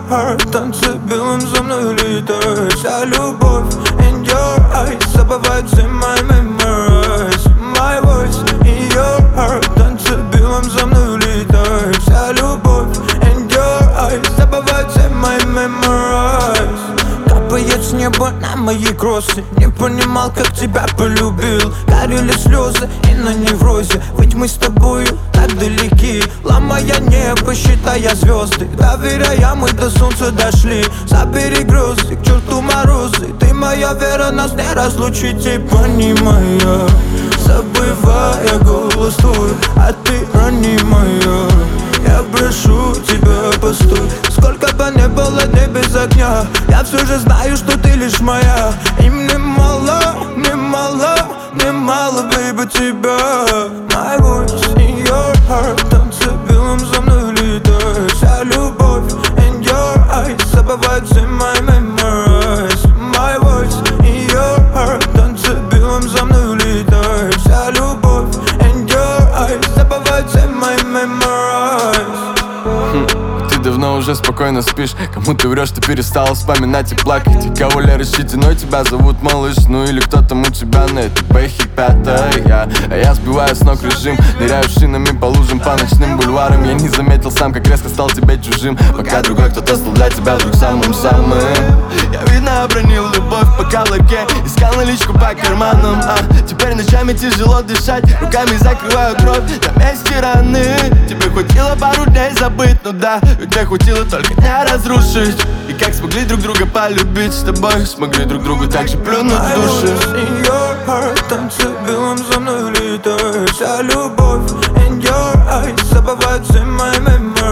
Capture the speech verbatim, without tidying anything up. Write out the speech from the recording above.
heart, танцы белым за мной летают. Вся любовь in your eyes, забывает все мои memories. My voice in your heart, танцы белым за мной летают. Вся любовь in your eyes, забывает все мои memories. Капает с неба на мои кроссы. Не понимал, как тебя полюбил. Горели слезы и на неврозе. Ведь мы с тобою так далеки, ломая небо, считая звезды. Доверяя, мы до солнца дошли. Забери грозы, к черту морозы. Ты моя вера, нас не разлучить. И понимая, забывая голос твой, а ты ранимая. Я прошу тебя, постой. Сколько бы не было дней без огня, я все же знаю, что ты лишь моя. И мне мало, мне мало, мне мало, baby, тебя. My voice in your heart, танцы белым за мной летают. Вся любовь in your eyes, забывает все мои memories. My voice in your heart, танцы белым за мной летают. Вся любовь in your eyes, забывает все мои memories. Ты давно уже спокойно спишь. Кому ты врешь, ты перестала вспоминать и плакать. И кого ли рассчитанной тебя зовут малыш. Ну или кто там у тебя на этой бэхе пятая я. А я сбиваю с ног режим, ныряю шинами по лужам, по ночным бульварам. Я не заметил сам, как резко стал тебе чужим. Пока другой кто-то стал для тебя вдруг самым-самым. Я, видно, обронил любовь по каблуке, искал наличку по карманам, а теперь ночами тяжело дышать, руками закрываю кровь на месте раны. Тебе хватило пару дней забыть, ну да, ведь мне хватило только не разрушить. И как смогли друг друга полюбить с тобой, смогли друг другу так же плюнуть в души. In your heart, танцы белым за мной летают. Вся любовь in your eyes, забывает все мои memories.